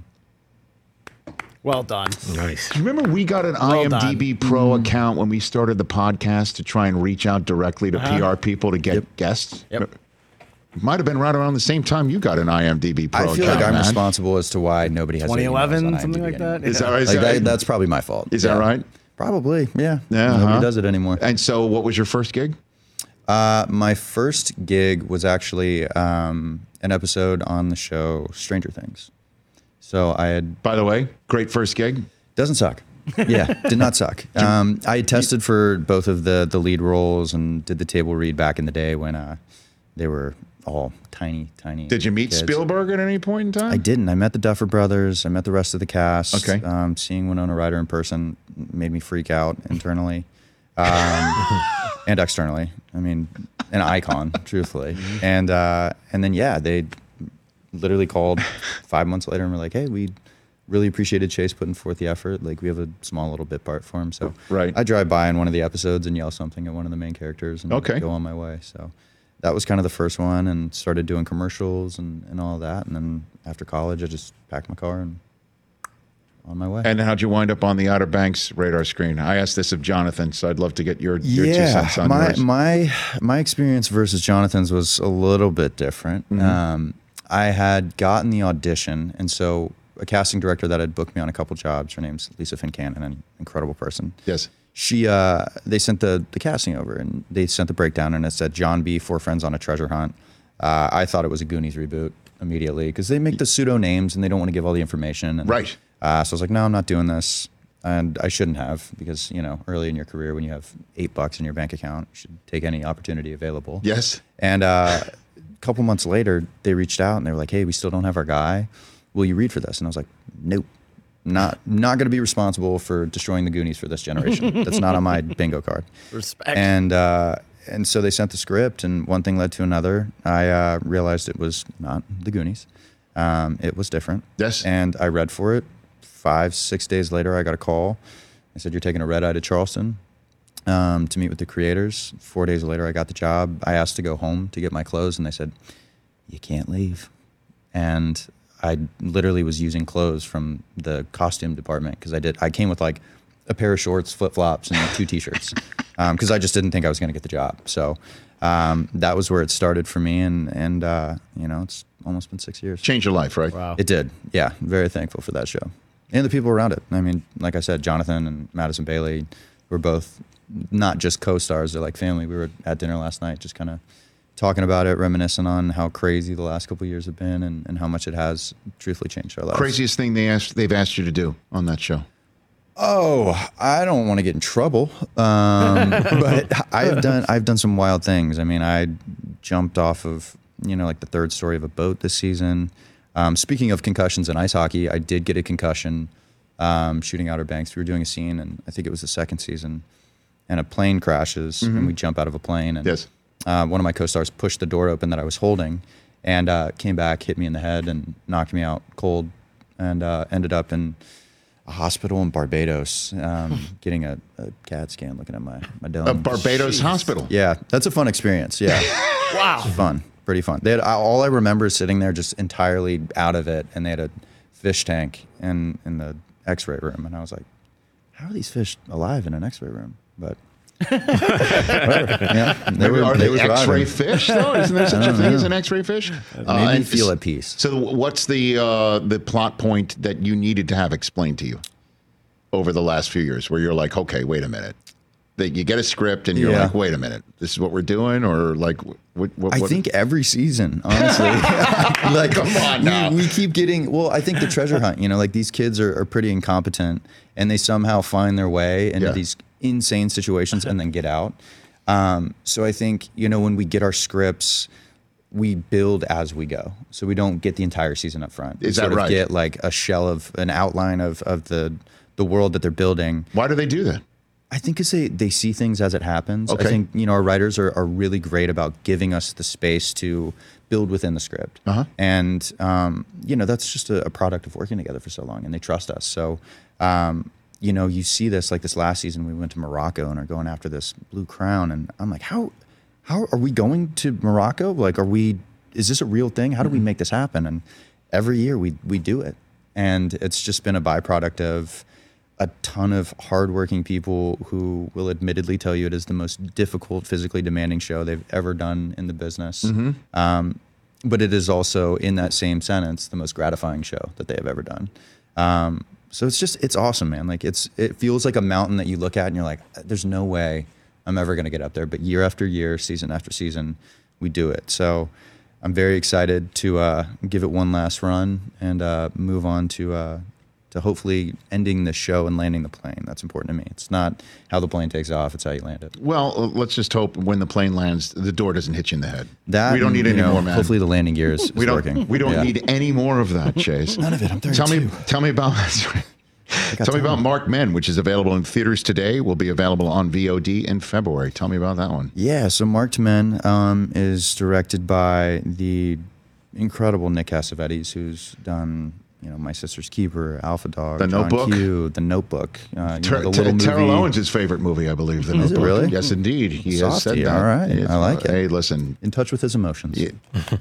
Well done. Nice. Do you remember we got an Well I M D B done. Pro account when we started the podcast to try and reach out directly to P R people to get guests? Yep. It might have been right around the same time you got an I M D B Pro I feel account, like I'm man. responsible as to why nobody has their twenty eleven, emails on something I M D B like that. anymore. Is that right? Is Like that- that, that's probably my fault. Is that Yeah. right? Probably, yeah. Yeah, Nobody huh? does it anymore. And so what was your first gig? Uh, my first gig was actually um, an episode on the show Stranger Things. So I had By the way, great first gig. doesn't suck. Yeah, did not suck. Um, I had tested for both of the the lead roles and did the table read back in the day when uh, they were all tiny, tiny. Did you meet kids. Spielberg at any point in time? I didn't. I met the Duffer Brothers. I met the rest of the cast. Okay. Um, seeing Winona Ryder in person made me freak out internally um, and externally. I mean, an icon, truthfully. And uh, and then yeah, they literally called five months later and were like, "Hey, we really appreciated Chase putting forth the effort. Like, we have a small little bit part for him." So Right. I drive by in one of the episodes and yell something at one of the main characters and Okay. go on my way. So that was kind of the first one, and started doing commercials and, and all of that. And then after college, I just packed my car and on my way. And how'd you wind up on the Outer Banks radar screen? I asked this of Jonathan, so I'd love to get your, your two cents on my yours. my my experience versus Jonathan's was a little bit different. Mm-hmm. Um, I had gotten the audition, and so a casting director that had booked me on a couple jobs. Her name's Lisa Fincannon, an incredible person. Yes. She uh, they sent the the casting over, and they sent the breakdown, and it said John B. Four friends on a treasure hunt. Uh, I thought it was a Goonies reboot immediately because they make the pseudo names and they don't want to give all the information. And, Right. Uh, so I was like, no, I'm not doing this. And I shouldn't have, because, you know, early in your career, when you have eight bucks in your bank account, you should take any opportunity available. Yes. And uh, a couple months later, they reached out and they were like, hey, we still don't have our guy. Will you read for this? And I was like, nope. Not not going to be responsible for destroying the Goonies for this generation. That's not on my bingo card. Respect. And uh, and so they sent the script, and one thing led to another. I uh, realized it was not the Goonies. Um, it was different. Yes. And I read for it. Five, six days later, I got a call. They said, you're taking a red eye to Charleston um, to meet with the creators. Four days later, I got the job. I asked to go home to get my clothes, and they said, you can't leave. And I literally was using clothes from the costume department because I did. I came with like a pair of shorts, flip flops, and two T-shirts because um, I just didn't think I was going to get the job. So um, that was where it started for me, and and uh, you know, it's almost been six years. Changed your life, right? Wow. It did. Yeah, very thankful for that show and the people around it. I mean, like I said, Jonathan and Madison Bailey were both not just co-stars; they're like family. We were at dinner last night, just kind of talking about it, reminiscing on how crazy the last couple of years have been, and, and how much it has truthfully changed our lives. Craziest thing they asked they've asked you to do on that show. Oh, I don't want to get in trouble, um, but I've done I've done some wild things. I mean, I jumped off of you know like the third story of a boat this season. Um, speaking of concussions in ice hockey, I did get a concussion um, shooting Outer Banks. We were doing a scene, and I think it was the second season, and a plane crashes, Mm-hmm. and we jump out of a plane. And Yes. uh, one of my co-stars pushed the door open that I was holding, and uh, came back, hit me in the head, and knocked me out cold, and uh, ended up in a hospital in Barbados, um, getting a, a CAT scan, looking at my my dome. A Barbados hospital. Yeah, that's a fun experience. Yeah. Wow. Fun, pretty fun. They had I- all I remember is sitting there just entirely out of it, and they had a fish tank in in the X-ray room, and I was like, "How are these fish alive in an X-ray room?" But whatever. Yeah, they were, Are they they were X-ray surviving. fish though? Isn't there such a thing as an X-ray fish? Made Uh, me and feel s- at peace. So, what's the uh, the plot point that you needed to have explained to you over the last few years, where you're like, okay, wait a minute, that you get a script and you're Yeah. like, wait a minute, this is what we're doing, or like, what? what I what- think every season, honestly. like, Come on now. We, we keep getting, well, I think the treasure hunt, you know, like these kids are, are pretty incompetent, and they somehow find their way into Yeah. these insane situations and then get out. Um, so I think, you know, when we get our scripts, we build as we go. So we don't get the entire season up front. We Is that sort of right? get like a shell of an outline of, of the, the world that they're building. Why do they do that? I think because they, they see things as it happens. Okay. I think, you know, our writers are, are really great about giving us the space to build within the script. Uh-huh. And, um, you know, that's just a, a product of working together for so long, and they trust us. So, um, you know, you see this, like this last season, we went to Morocco and are going after this blue crown. And I'm like, how, how are we going to Morocco? Like, are we, is this a real thing? How do we make this happen? And every year we, we do it. And it's just been a byproduct of a ton of hardworking people who will admittedly tell you it is the most difficult, physically demanding show they've ever done in the business. Mm-hmm. Um, but it is also, in that same sentence, the most gratifying show that they have ever done. Um, so it's just, it's awesome, man. Like it's, it feels like a mountain that you look at and you're like, there's no way I'm ever going to get up there. But year after year, season after season, we do it. So I'm very excited to uh, give it one last run and uh, move on to uh, to hopefully ending the show and landing the plane. That's important to me. It's not how the plane takes off; it's how you land it. Well, uh, let's just hope when the plane lands, the door doesn't hit you in the head. That we don't need you any know, more, man. Hopefully, the landing gear is, is we don't. working. We don't Yeah. need any more of that, Chase. None of it. I'm Tell me, thirty-two. tell me about. Tell me about Mark Men, which is available in theaters today. Will be available on V O D in February. Tell me about that one. Yeah, so Marked Men um, is directed by the incredible Nick Cassavetes, who's done, you know, My Sister's Keeper, Alpha Dog, The John Notebook? Q, The Notebook. Uh, you Ter- know, the Ter- little Terrell movie. Owens' favorite movie, I believe. The Is it Notebook. really? Yes, indeed. He has Softy, said that. all right. It's- I like it. Hey, listen, In touch with his emotions. Yeah.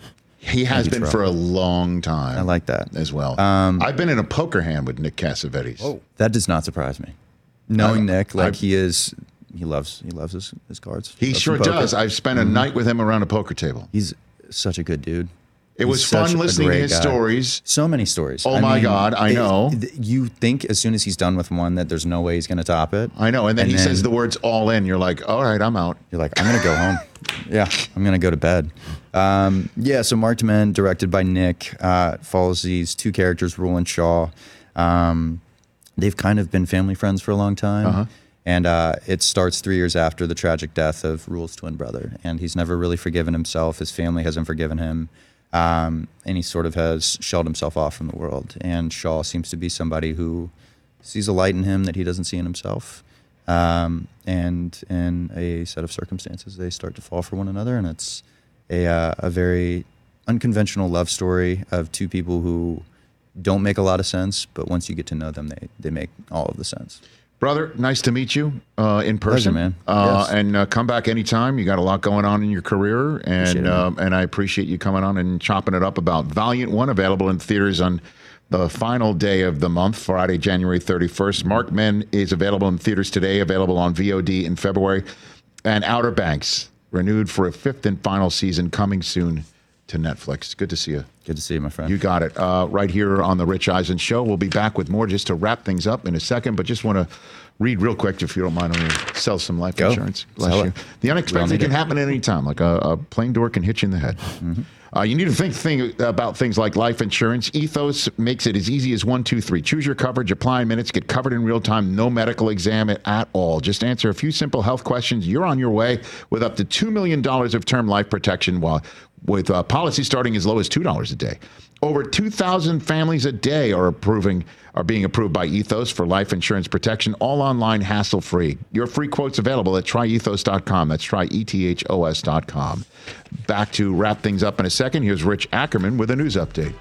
he has you, been Terrell. for a long time. I like that. as well. Um, I've been in a poker hand with Nick Cassavetes. Oh, That does not surprise me. Knowing I- Nick, like I- he is, he loves he loves his, his cards. he Loves sure some poker. does. I've spent a night with him around a poker table. He's such a good dude. It He's was such fun a listening to great his guy. stories. So many stories. Oh my God, I it- know. th- you think as soon as he's done with one that there's no way he's going to top it. I know. And then And he then- says the words all in. You're like, all right, I'm out. You're like, I'm going to go home. Yeah, I'm going to go to bed. Um, yeah, so Marked Men, directed by Nick, uh, follows these two characters, Rule and Shaw. Um, they've kind of been family friends for a long time. Uh-huh. And uh, it starts three years after the tragic death of Rule's twin brother. And he's never really forgiven himself. His family hasn't forgiven him. Um, and he sort of has shelled himself off from the world. And Shaw seems to be somebody who sees a light in him that he doesn't see in himself. Um, and in a set of circumstances, they start to fall for one another. And it's a, uh, a very unconventional love story of two people who don't make a lot of sense. But once you get to know them, they, they make all of the sense. Brother, nice to meet you uh, in person, Pleasure, man. Uh, Yes. And uh, come back anytime. You got a lot going on in your career, and Appreciate it, um, and I appreciate you coming on and chopping it up about Valiant One, available in theaters on the final day of the month, Friday, January thirty-first. Marked Men is available in theaters today, available on V O D in February, and Outer Banks renewed for a fifth and final season, coming soon to Netflix. Good to see you. Good to see you, my friend. You got it. Uh, right here on the Rich Eisen Show. We'll be back with more just to wrap things up in a second, but just want to read real quick, if you don't mind, I'm going to sell some life Go. insurance. Bless Sell you. it. The We all unexpected need can it. happen at any time, like a, a plane door can hit you in the head. Mm-hmm. Uh, you need to think thing, about things like life insurance. Ethos makes it as easy as one, two, three. Choose your coverage, apply in minutes, get covered in real time, no medical exam at all. Just answer a few simple health questions. You're on your way with up to two million dollars of term life protection while with uh, policy starting as low as two dollars a day. Over two thousand families a day are approving are being approved by Ethos for life insurance protection, all online, hassle-free. Your free quote's available at try ethos dot com. That's try E T H O S dot com. Back to wrap things up in a second. Here's Rich Ackerman with a news update.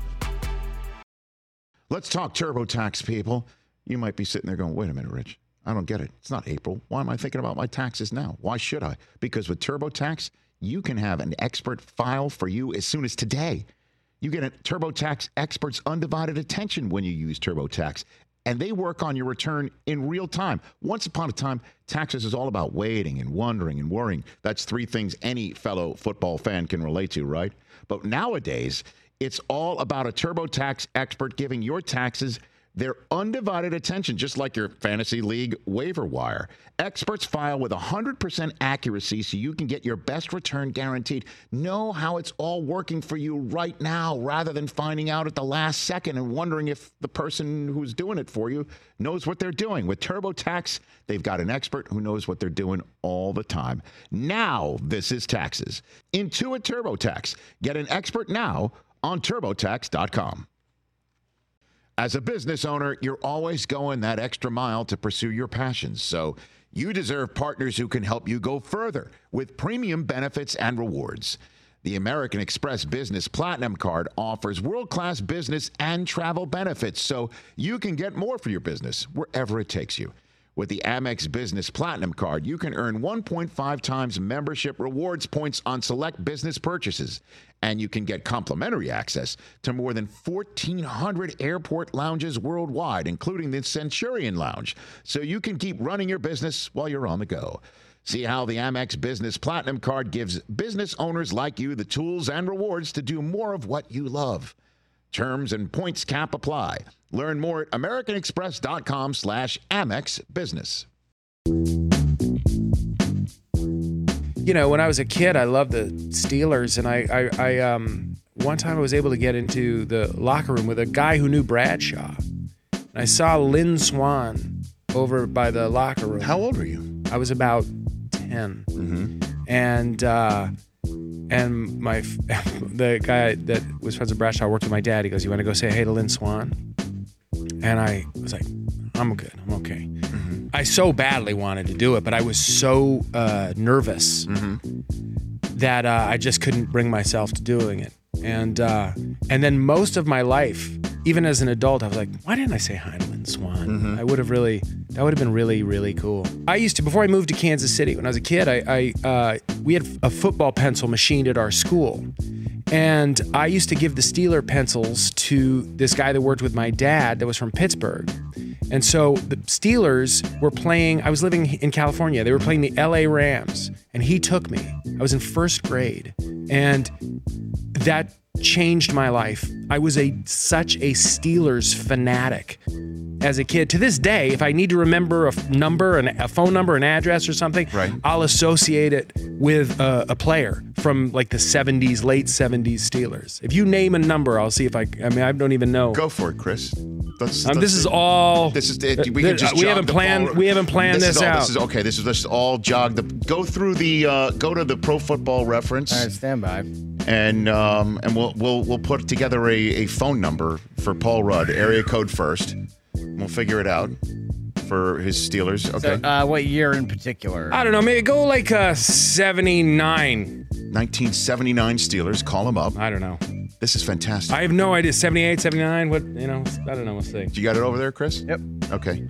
Let's talk TurboTax, people. You might be sitting there going, wait a minute, Rich. I don't get it. It's not April. Why am I thinking about my taxes now? Why should I? Because with TurboTax, you can have an expert file for you as soon as today. You get a TurboTax expert's undivided attention when you use TurboTax, and they work on your return in real time. Once upon a time, taxes is all about waiting and wondering and worrying. That's three things any fellow football fan can relate to, right? But nowadays, it's all about a TurboTax expert giving your taxes their undivided attention, just like your fantasy league waiver wire. Experts file with one hundred percent accuracy so you can get your best return guaranteed. Know how it's all working for you right now rather than finding out at the last second and wondering if the person who's doing it for you knows what they're doing. With TurboTax, they've got an expert who knows what they're doing all the time. Now, this is taxes. Intuit TurboTax. Get an expert now on turbo tax dot com. As a business owner, you're always going that extra mile to pursue your passions. So you deserve partners who can help you go further with premium benefits and rewards. The American Express Business Platinum Card offers world-class business and travel benefits so you can get more for your business wherever it takes you. With the Amex Business Platinum Card, you can earn one point five times membership rewards points on select business purchases, and you can get complimentary access to more than fourteen hundred airport lounges worldwide, including the Centurion Lounge, so you can keep running your business while you're on the go. See how the Amex Business Platinum Card gives business owners like you the tools and rewards to do more of what you love. Terms and points cap apply. Learn more at americanexpress.com slash Amex Business. You know, when I was a kid, I loved the Steelers, and I, I, I um, one time I was able to get into the locker room with a guy who knew Bradshaw. And I saw Lynn Swann over by the locker room. How old were you? I was about ten. Mm-hmm. And uh, and my the guy that was friends with Bradshaw worked with my dad. He goes, "You want to go say hey to Lynn Swann?" And I was like, I'm good. I'm okay. Mm-hmm. I so badly wanted to do it, but I was so uh, nervous mm-hmm. that uh, I just couldn't bring myself to doing it. And uh, and then most of my life, even as an adult, I was like, why didn't I say hi to Lynn Swann? Mm-hmm. I would have really, that would have been really, really cool. I used to, before I moved to Kansas City, when I was a kid, I, I uh, we had a football pencil machined at our school. And I used to give the Steeler pencils to this guy that worked with my dad that was from Pittsburgh. And so the Steelers were playing, I was living in California, they were playing the L A Rams, and he took me. I was in first grade, and that changed my life. I was a such a Steelers fanatic as a kid. To this day, if I need to remember a number, an, a phone number, an address or something, right. I'll associate it with a, a player from like the seventies, late seventies Steelers. If you name a number, I'll see if I, I mean, I don't even know. Go for it, Chris. Let's, um, let's, this is all. This is it. We, can just we haven't the planned. ball. We haven't planned this, this, is all, out. This is okay. This is let's all jog the. Go through the. Uh, go to the Pro Football Reference. All right, stand by. And um and we'll we'll we'll put together a, a phone number for Paul Rudd, area code first. We'll figure it out for his Steelers. Okay. So, uh, what year in particular? I don't know. Maybe go like uh, seventy-nine. nineteen seventy-nine Steelers. Call him up. I don't know. This is fantastic. I have no idea. seventy-eight, seventy-nine. What, you know, I don't know. We'll see. You got it over there, Chris? Yep. Okay.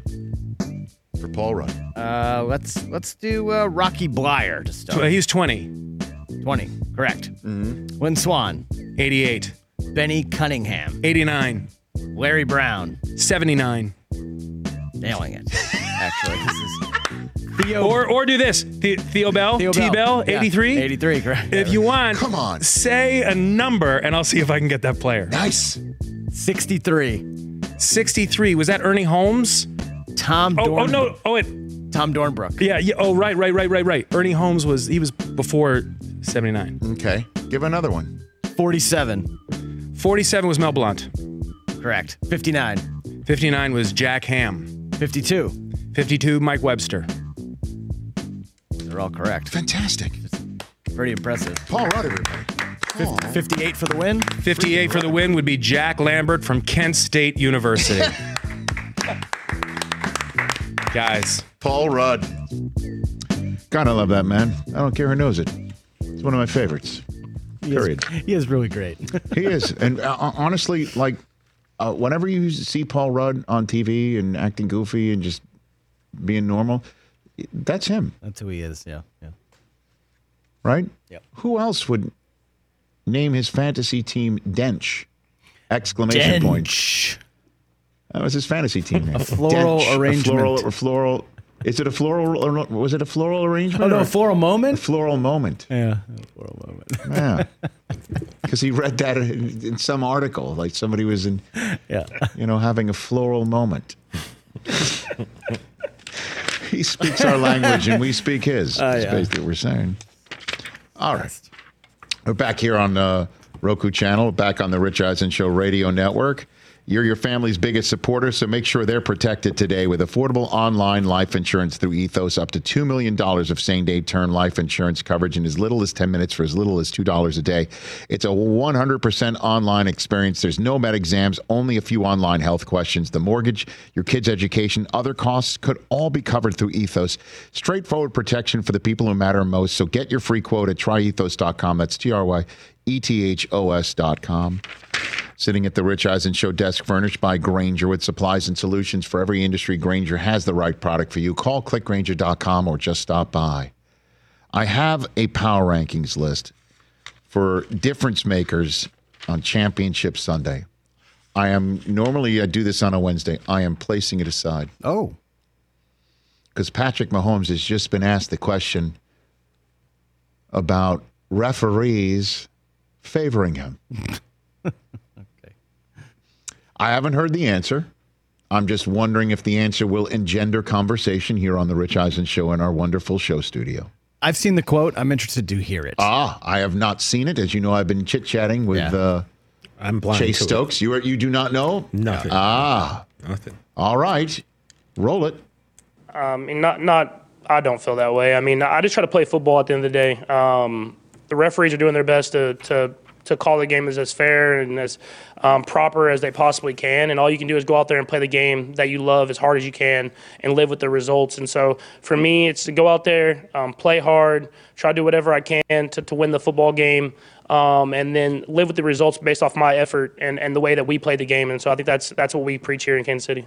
For Paul Rudd. Uh, let's let's do uh, Rocky Blyer to start. So he's twenty. twenty. Correct. Mm-hmm. Lynn Swann. eighty-eight. Benny Cunningham. eighty-nine. Larry Brown. seventy-nine. Nailing it. Actually, this is Theo. Or or do this. The, Theo Bell. Theo T Bell. Yeah. eighty-three. eighty-three. Correct. If you want, Come on. say a number, and I'll see if I can get that player. Nice. sixty-three. sixty-three. Was that Ernie Holmes? Tom. Oh, Dorn- oh no. Oh, wait. Tom Dornbrook. Yeah, yeah. Oh, right, right, right, right, right. Ernie Holmes was, he was before seventy-nine. Okay. Give another one. forty-seven. forty-seven was Mel Blount. Correct. fifty-nine. fifty-nine was Jack Ham. fifty-two. fifty-two, Mike Webster. They're all correct. Fantastic. Pretty impressive. Paul Rudd, everybody. fifty-eight for the win. fifty-eight for the win would be Jack Lambert from Kent State University. Guys. Paul Rudd. God, I love that man. I don't care who knows it. It's one of my favorites. Period. He is, he is really great. He is. And uh, honestly, like, uh, whenever you see Paul Rudd on T V and acting goofy and just being normal, that's him. That's who he is, yeah. yeah. Right? Yep. Who else would name his fantasy team Dench? Exclamation Dench. point. That was his fantasy team name. A floral Dench. arrangement. A floral, a floral. Is it a floral or was it a floral arrangement? Oh, no, or a floral moment? A floral moment. Yeah, a floral moment. Yeah. Because he read that in, in some article, like somebody was in, yeah. you know, having a floral moment. He speaks our language and we speak his. Uh, That's yeah. basically what we're saying. All right. We're back here on the Roku channel, back on the Rich Eisen Show radio network. You're your family's biggest supporter, so make sure they're protected today with affordable online life insurance through Ethos. Up to two million dollars of same-day term life insurance coverage in as little as ten minutes for as little as two dollars a day. It's a one hundred percent online experience. There's no med exams, only a few online health questions. The mortgage, your kids' education, other costs could all be covered through Ethos. Straightforward protection for the people who matter most. So get your free quote at try ethos dot com. That's T R Y E T H O S dot com. Sitting at the Rich Eisen Show desk, furnished by Grainger with supplies and solutions for every industry. Grainger has the right product for you. Call click grainger dot com or just stop by. I have a power rankings list for difference makers on Championship Sunday. I am normally I do this on a Wednesday. I am placing it aside. Oh. Because Patrick Mahomes has just been asked the question about referees favoring him. I haven't heard the answer. I'm just wondering if the answer will engender conversation here on the Rich Eisen Show in our wonderful show studio. I've seen the quote. I'm interested to hear it. Ah, I have not seen it. As you know, I've been chit-chatting with Yeah. uh, I'm blind Chase to Stokes. it. You are, you do not know? Nothing. Ah. Nothing. All right. Roll it. Um, and not, not, I don't feel that way. I mean, I just try to play football at the end of the day. Um, the referees are doing their best to, to, to call the game as, as fair and as um, proper as they possibly can. And all you can do is go out there and play the game that you love as hard as you can and live with the results. And so for me, it's to go out there, um, play hard, try to do whatever I can to, to win the football game, um, and then live with the results based off my effort and, and the way that we play the game. And so I think that's that's what we preach here in Kansas City.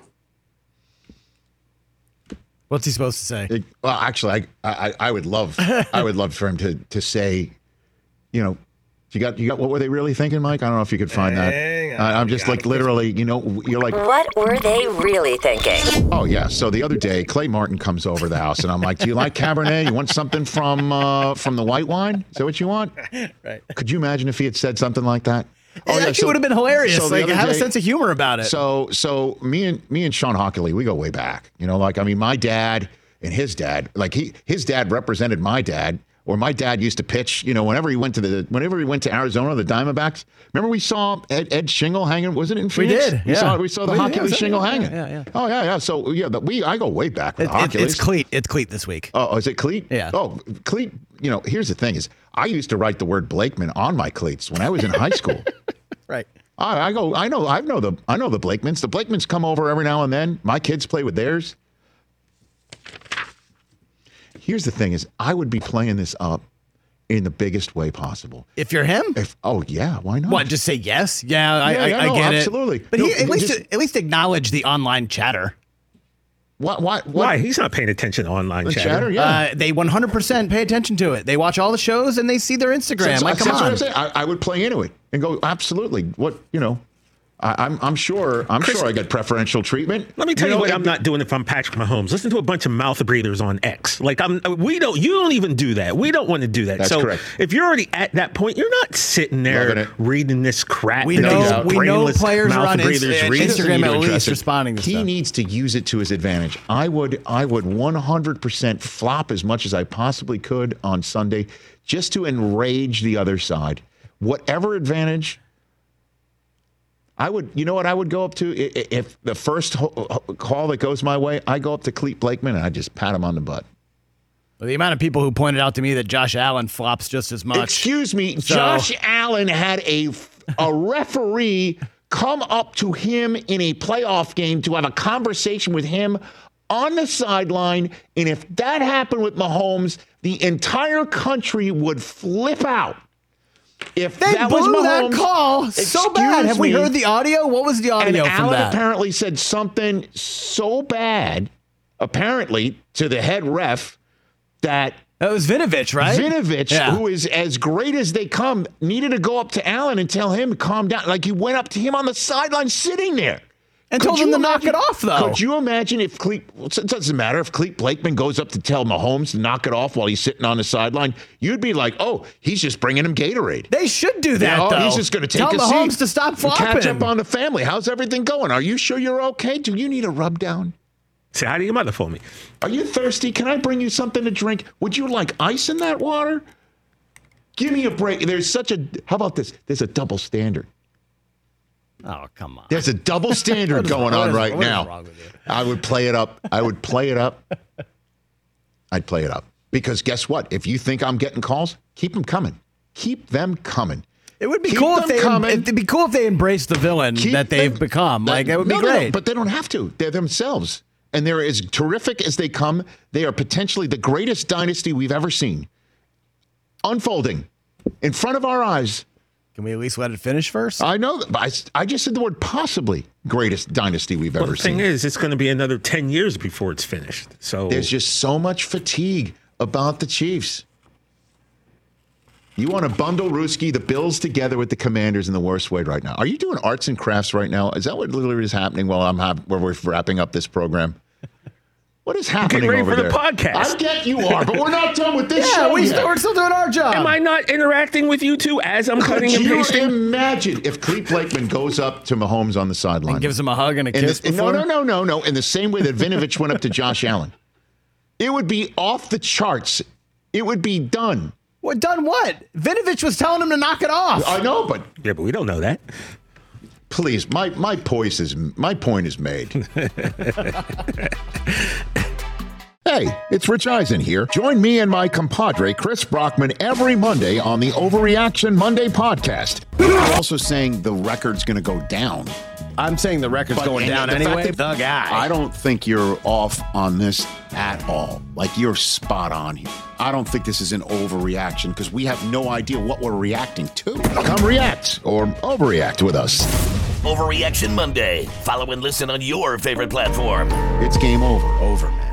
What's he supposed to say? It, well, actually, I, I I would love I would love for him to to say, you know, you got you got what were they really thinking, Mike? I don't know if you could find that. I, I'm just like literally, you know, you're like, What were they really thinking? oh yeah. So the other day, Clay Martin comes over to the house, and I'm like, do you like Cabernet? You want something from uh, from the white wine? Is that what you want? Right. Could you imagine if he had said something like that? It actually would have been hilarious. so the like, other have a day- sense of humor about it. So, so me and me and Sean Hockley, we go way back. You know, like I mean, my dad and his dad, like he, his dad represented my dad, or my dad used to pitch. You know, whenever he went to the, whenever he went to Arizona, the Diamondbacks. Remember, we saw Ed, Ed Shingle hanging. Was it in We Phoenix? did, We yeah. saw we saw the We did, Hockley yeah, Shingle yeah, hanging. yeah, yeah. Oh yeah, yeah. So yeah, the, we I go way back with It- the it- Hockley. it's Cleat. It's Cleat this week. Oh, is it cleat? Yeah. Oh, cleat. You know, here's the thing: is I used to write the word Blakeman on my cleats when I was in high school. Right. I, I go. I know. I know the. I know the Blakemans. The Blakemans come over every now and then. My kids play with theirs. Here's the thing: is I would be playing this up in the biggest way possible. If you're him, If oh yeah, why not? what? Just say yes. Yeah, I, Yeah, I, yeah, I no, get absolutely. it. But No, he, at least just- at least acknowledge the online chatter. What? What? what Why? He's not paying attention to online the chatter. chatter? Yeah. Uh, they one hundred percent pay attention to it. They watch all the shows and they see their Instagram. That's- like, that's come what on. I'm saying. I, I would play into it and go absolutely. What you know. I, I'm. I'm sure. I'm Chris- sure I get preferential treatment. Let me tell you, know, what it- I'm not doing if I'm Patrick Mahomes. Listen to a bunch of mouth breathers on X. Like I'm, we don't. You don't even do that. We don't want to do that. That's so correct. if you're already at that point, you're not sitting Loving there it. reading this crap. We that know- these we know brainless players are mouth on Inst- breathers uh, read. He doesn't Instagram need to at address least it. responding to He stuff. needs to use it to his advantage. I would I would one hundred percent flop as much as I possibly could on Sunday just to enrage the other side. Whatever advantage I would, you know what I would go up to? I- I- If the first ho- ho- call that goes my way, I go up to Cleet Blakeman and I just pat him on the butt. Well, the amount of people who pointed out to me that Josh Allen flops just as much. Excuse me, So- Josh Allen had a a referee come up to him in a playoff game to have a conversation with him on the sideline, and if that happened with Mahomes, the entire country would flip out. If They that blew was Mahomes, that call so bad. excuse Have we me, heard the audio? What was the audio and from Allen that? apparently said something so bad, apparently, to the head ref that That was Vinovich, right? Vinovich, Yeah. who is as great as they come, needed to go up to Allen and tell him to calm down. Like he went up to him on the sideline sitting there. And Could told him you to knock imagine- it off, though. Could you imagine if Cleet, it doesn't matter if Cleet Blakeman goes up to tell Mahomes to knock it off while he's sitting on the sideline? You'd be like, oh, he's just bringing him Gatorade. They should do that, Yeah, oh, though. he's just going to take Tell a Mahomes seat. to stop flopping. Catch up on the family. How's everything going? Are you sure you're okay? Do you need a rub down? Say hi to your mother for me. Are you thirsty? Can I bring you something to drink? Would you like ice in that water? Give me a break. There's such a, how about this? There's a double standard. Oh, come on. There's a double standard What is- going what on is- right what is now. wrong with you? I would play it up. I would play it up. I'd play it up. Because guess what? If you think I'm getting calls, keep them coming. Keep them coming. It would be Keep cool if them they coming. it'd be cool if they embraced the villain Keep that they've them- become. Like that would No, be no, no, great. but they don't have to. They're themselves. And they're as terrific as they come. They are potentially the greatest dynasty we've ever seen. Unfolding in front of our eyes. Can we at least let it finish first? I know. That, but I, I just said the word possibly greatest dynasty we've Well, ever the thing seen. is, it's going to be another ten years before it's finished. So There's just so much fatigue about the Chiefs. You want to bundle Ruski, the Bills together with the Commanders in the worst way right now. Are you doing arts and crafts right now? Is that what literally is happening while I'm ha- where we're wrapping up this program? What is happening ready over for the there? podcast. I get you are, but we're not done with this yeah, show we yet. still, we're still doing our job. am I not interacting with you two as I'm Could cutting and you pasting? imagine if Clete Blakeman goes up to Mahomes on the sideline and gives him a hug and a in kiss the- before? No, no, no, no, no. In the same way that Vinovich went up to Josh Allen. It would be off the charts. It would be done. What done what? Vinovich was telling him to knock it off. I know, but Yeah, but we don't know that. please, my my poise is my point is made. Hey, it's Rich Eisen here. Join me and my compadre, Chris Brockman, every Monday on the Overreaction Monday podcast. I'm also saying the record's going to go down. I'm saying the record's But- going and down the fact anyway. that- The guy. I don't think you're off on this at all. Like, you're spot on here. I don't think this is an overreaction because we have no idea what we're reacting to. Come react or overreact with us. Overreaction Monday. Follow and listen on your favorite platform. It's game over. Over, man.